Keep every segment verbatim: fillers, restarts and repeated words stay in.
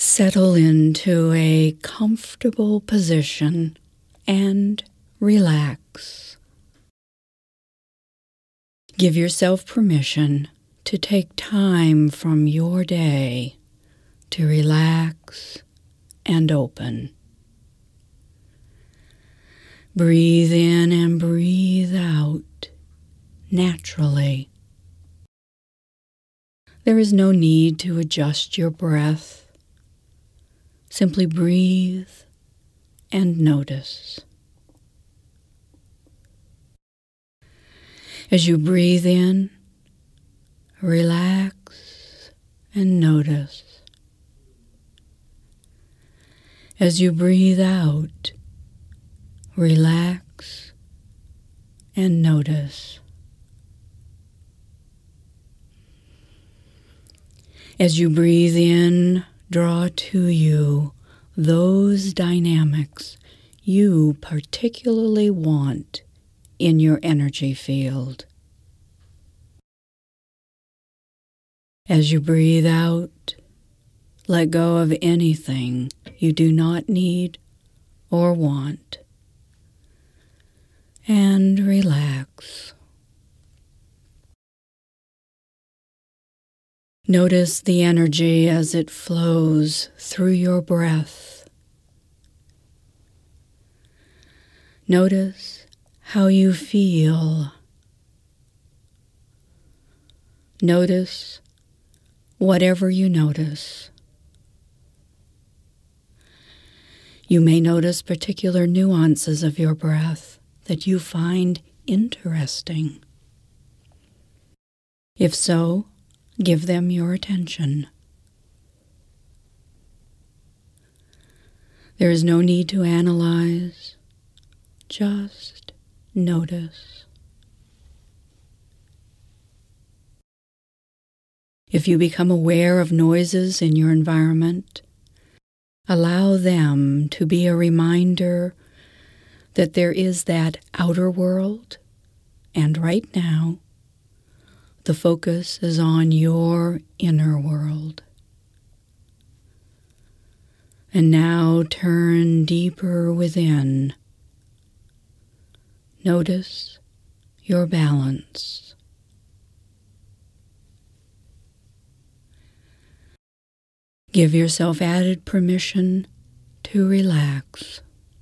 Settle into a comfortable position and relax. Give yourself permission to take time from your day to relax and open. Breathe in and breathe out naturally. There is no need to adjust your breath. Simply breathe and notice. As you breathe in, relax and notice. As you breathe out, relax and notice. As you breathe in, draw to you those dynamics you particularly want in your energy field. As you breathe out, let go of anything you do not need or want, and relax. Notice the energy as it flows through your breath. Notice how you feel. Notice whatever you notice. You may notice particular nuances of your breath that you find interesting. If so, give them your attention. There is no need to analyze, just notice. If you become aware of noises in your environment, allow them to be a reminder that there is that outer world, and right now, the focus is on your inner world. And now turn deeper within. Notice your balance. Give yourself added permission to relax.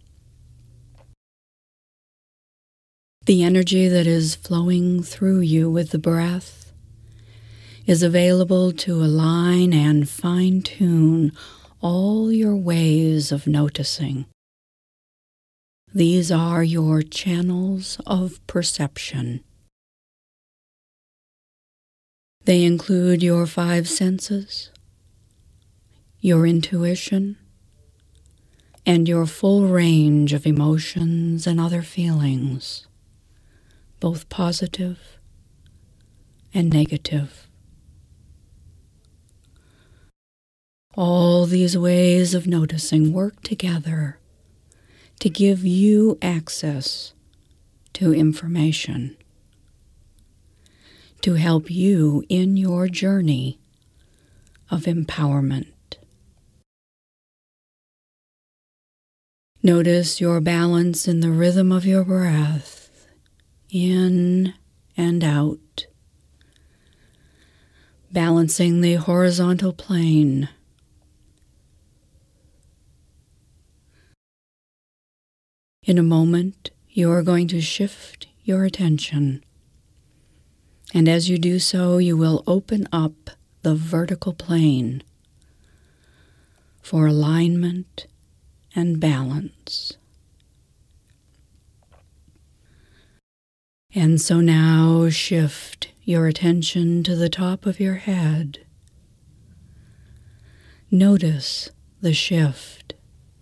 The energy that is flowing through you with the breath is available to align and fine-tune all your ways of noticing. These are your channels of perception. They include your five senses, your intuition, and your full range of emotions and other feelings, both positive and negative. All these ways of noticing work together to give you access to information, to help you in your journey of empowerment. Notice your balance in the rhythm of your breath, in and out, balancing the horizontal plane. In a moment, you are going to shift your attention, and as you do so, you will open up the vertical plane for alignment and balance. And so now shift your attention to the top of your head. Notice the shift.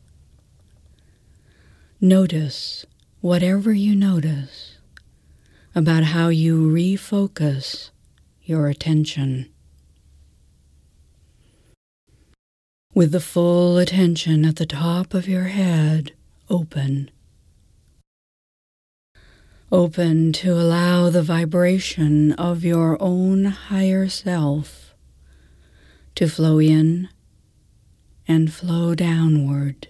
Notice whatever you notice about how you refocus your attention. With the full attention at the top of your head open. Open to allow the vibration of your own higher self to flow in and flow downward.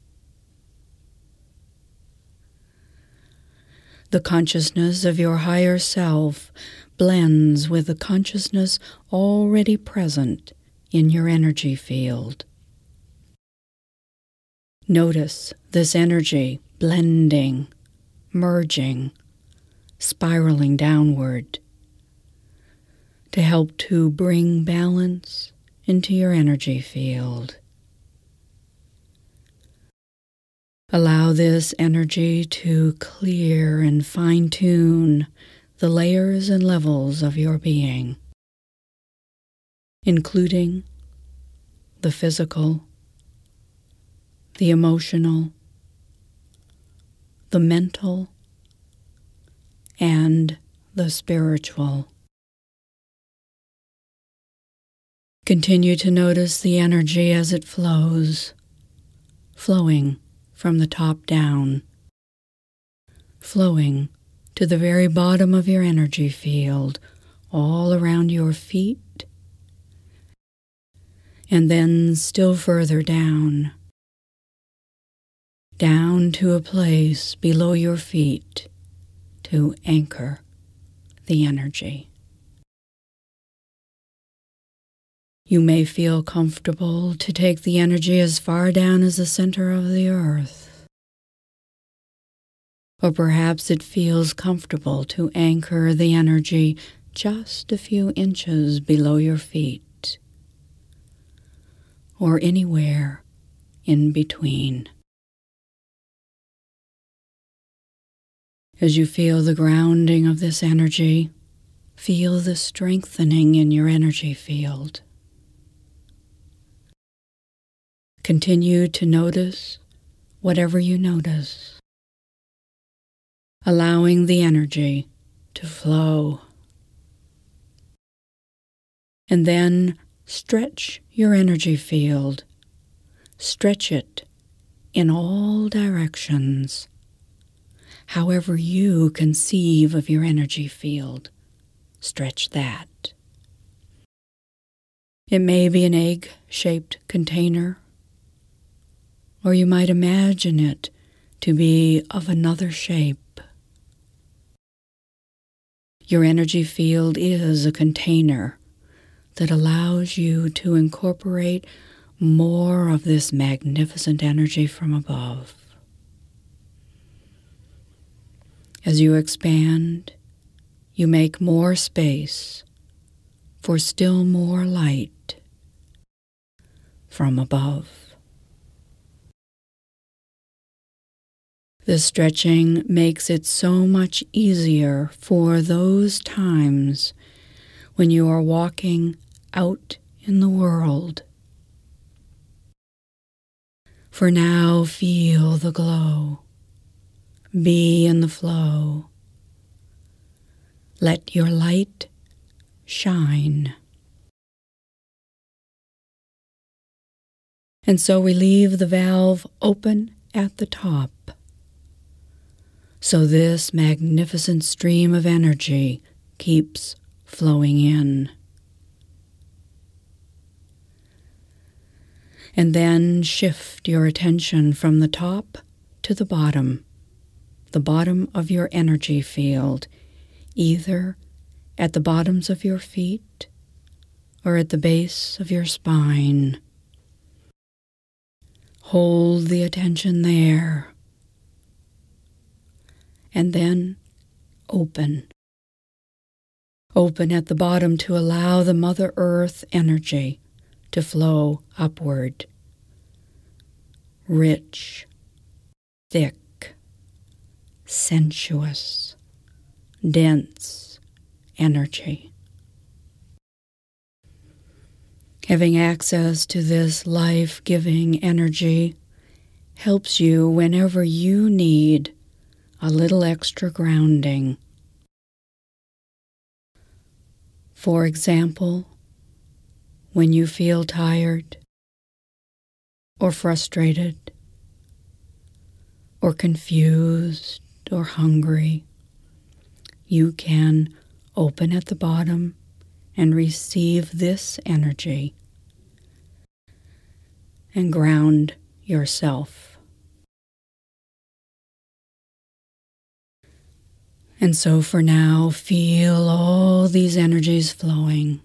The consciousness of your higher self blends with the consciousness already present in your energy field. Notice this energy blending, merging, spiraling downward to help to bring balance into your energy field. Allow this energy to clear and fine-tune the layers and levels of your being, including the physical, the emotional, the mental, and the spiritual. Continue to notice the energy as it flows, flowing from the top down, flowing to the very bottom of your energy field, all around your feet, and then still further down, down to a place below your feet to anchor the energy. You may feel comfortable to take the energy as far down as the center of the earth. Or perhaps it feels comfortable to anchor the energy just a few inches below your feet, or anywhere in between. As you feel the grounding of this energy, feel the strengthening in your energy field. Continue to notice whatever you notice, allowing the energy to flow. And then stretch your energy field. Stretch it in all directions, however you conceive of your energy field. Stretch that. It may be an egg-shaped container, or you might imagine it to be of another shape. Your energy field is a container that allows you to incorporate more of this magnificent energy from above. As you expand, you make more space for still more light from above. This stretching makes it so much easier for those times when you are walking out in the world. For now, feel the glow. Be in the flow. Let your light shine. And so we leave the valve open at the top, so this magnificent stream of energy keeps flowing in. And then shift your attention from the top to the bottom, the bottom of your energy field, either at the bottoms of your feet or at the base of your spine. Hold the attention there. And then open. Open at the bottom to allow the Mother Earth energy to flow upward. Rich, thick, sensuous, dense energy. Having access to this life-giving energy helps you whenever you need a little extra grounding. For example, when you feel tired or frustrated or confused or hungry, you can open at the bottom and receive this energy. and ground yourself. And so for now, feel all these energies flowing.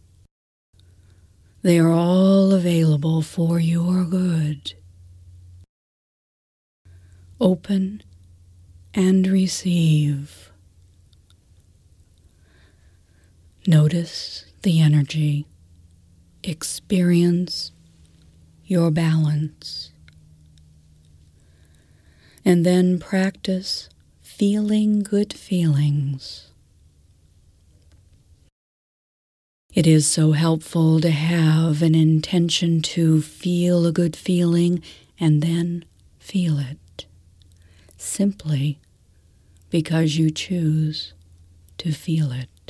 They are all available for your good. Open and receive. Notice the energy. Experience your balance. And then practice feeling good feelings. It is so helpful to have an intention to feel a good feeling and then feel it, simply because you choose to feel it.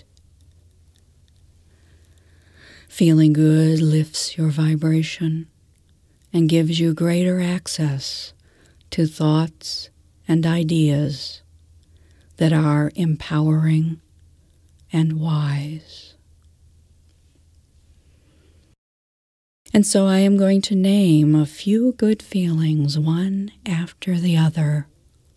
Feeling good lifts your vibration and gives you greater access to thoughts and ideas that are empowering and wise. And so I am going to name a few good feelings, one after the other.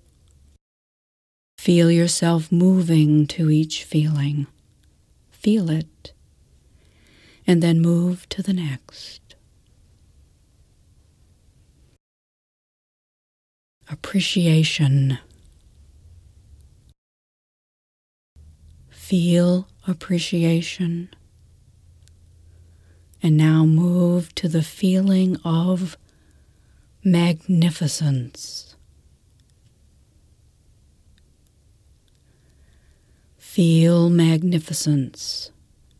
Feel yourself moving to each feeling. Feel it, and then move to the next. Appreciation. Feel appreciation. And now move to the feeling of magnificence. Feel magnificence.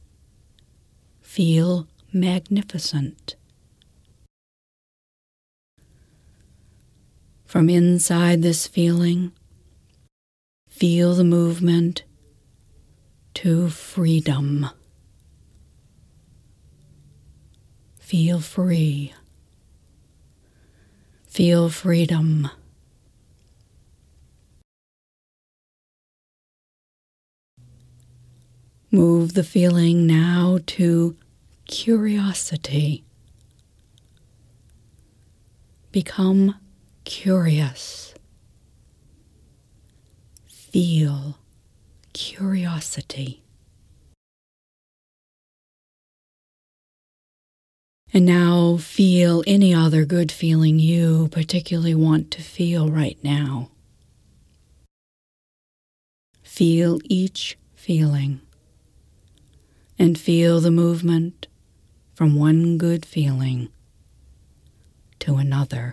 Feel magnificent. From inside this feeling, feel the movement to freedom. Feel free. Feel freedom. Move the feeling now to curiosity. Become curious. Feel curiosity. And now feel any other good feeling you particularly want to feel right now. Feel each feeling and feel the movement from one good feeling to another.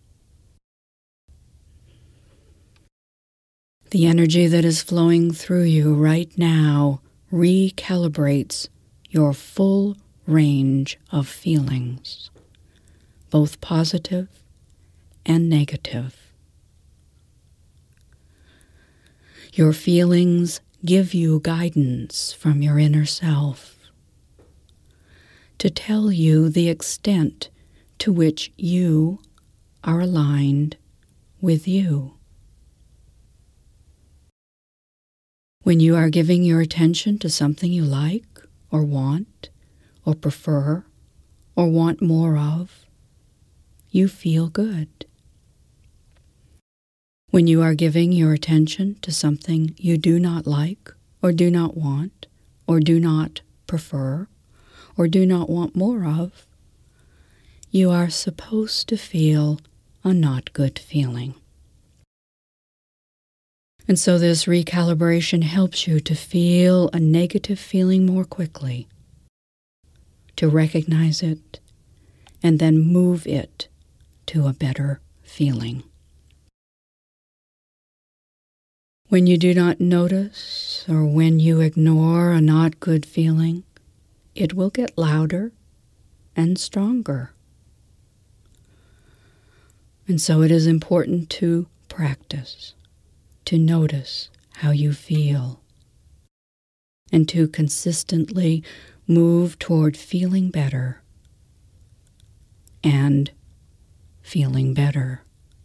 The energy that is flowing through you right now recalibrates your full range of feelings, both positive and negative. Your feelings give you guidance from your inner self to tell you the extent to which you are aligned with you. When you are giving your attention to something you like or want or prefer or want more of, you feel good. When you are giving your attention to something you do not like or do not want or do not prefer or do not want more of, you are supposed to feel a not good feeling. And so this recalibration helps you to feel a negative feeling more quickly, to recognize it, and then move it to a better feeling. When you do not notice or when you ignore a not good feeling, it will get louder and stronger. And so it is important to practice, to notice how you feel, and to consistently move toward feeling better and feeling better.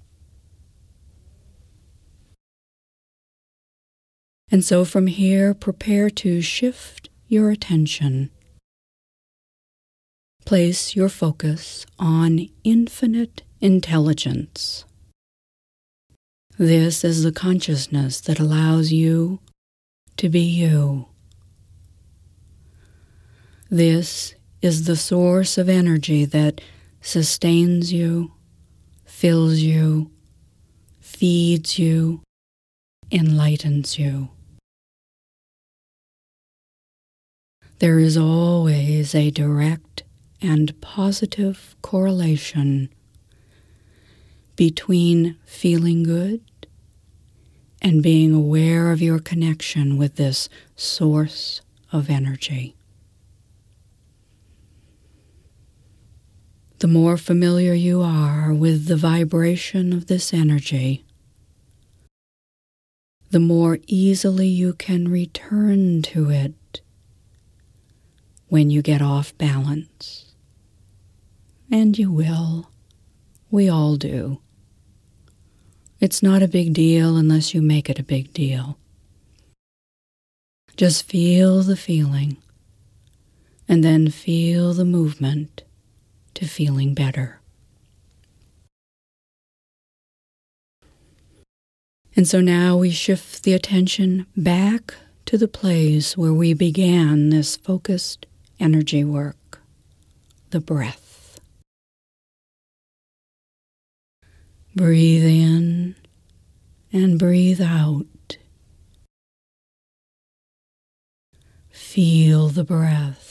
And so from here, prepare to shift your attention place your focus on infinite intelligence. This is the consciousness that allows you to be you. This is the source of energy that sustains you, fills you, feeds you, enlightens you. There is always a direct and positive correlation between feeling good and being aware of your connection with this source of energy. The more familiar you are with the vibration of this energy, the more easily you can return to it when you get off balance. And you will. We all do. It's not a big deal unless you make it a big deal. Just feel the feeling, and then feel the movement to feeling better. And so now we shift the attention back to the place where we began this focused energy work, the breath. Breathe in and breathe out. Feel the breath.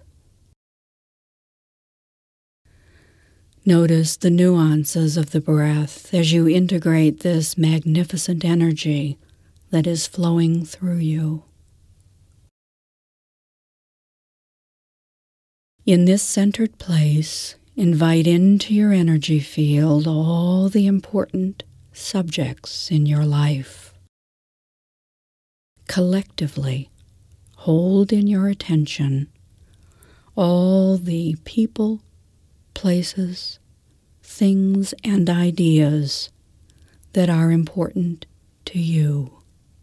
Notice the nuances of the breath as you integrate this magnificent energy that is flowing through you. In this centered place, invite into your energy field all the important subjects in your life. Collectively, hold in your attention all the people, places, things, and ideas that are important to you.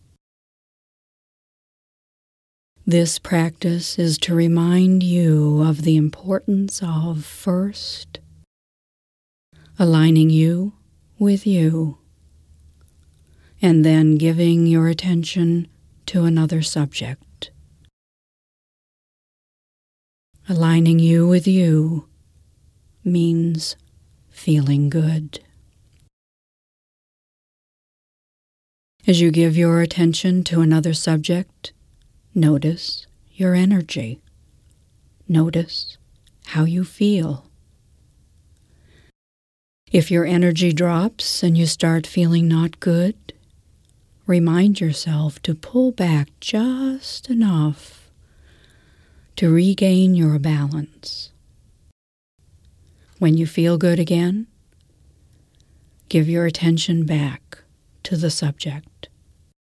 This practice is to remind you of the importance of, first, aligning you with you, and then giving your attention to another subject. Aligning you with you means feeling good. As you give your attention to another subject, notice your energy. Notice how you feel. If your energy drops and you start feeling not good, remind yourself to pull back just enough to regain your balance. When you feel good again, give your attention back to the subject.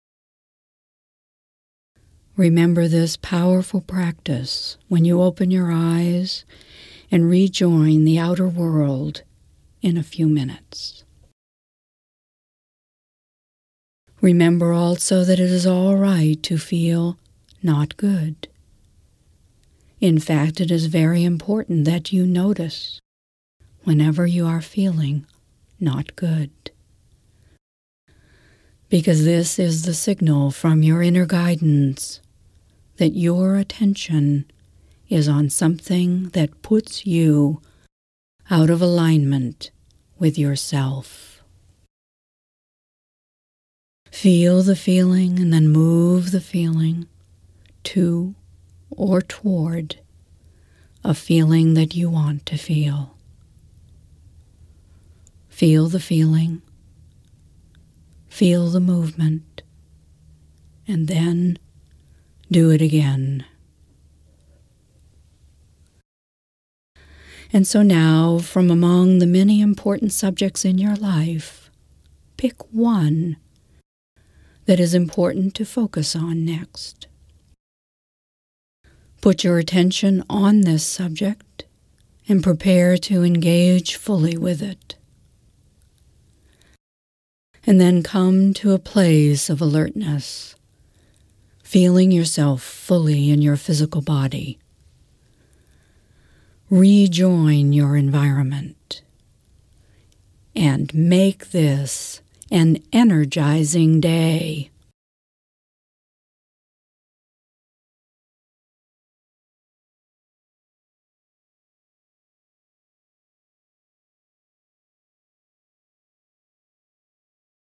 Remember this powerful practice when you open your eyes and rejoin the outer world in a few minutes. Remember also that it is all right to feel not good. In fact, it is very important that you notice whenever you are feeling not good, because this is the signal from your inner guidance that your attention is on something that puts you out of alignment with yourself. Feel the feeling and then move the feeling to or toward a feeling that you want to feel. Feel the feeling, feel the movement, and then do it again. And so now, from among the many important subjects in your life, pick one that is important to focus on next. Put your attention on this subject and prepare to engage fully with it. And then come to a place of alertness, feeling yourself fully in your physical body. rejoin your environment and make this an energizing day.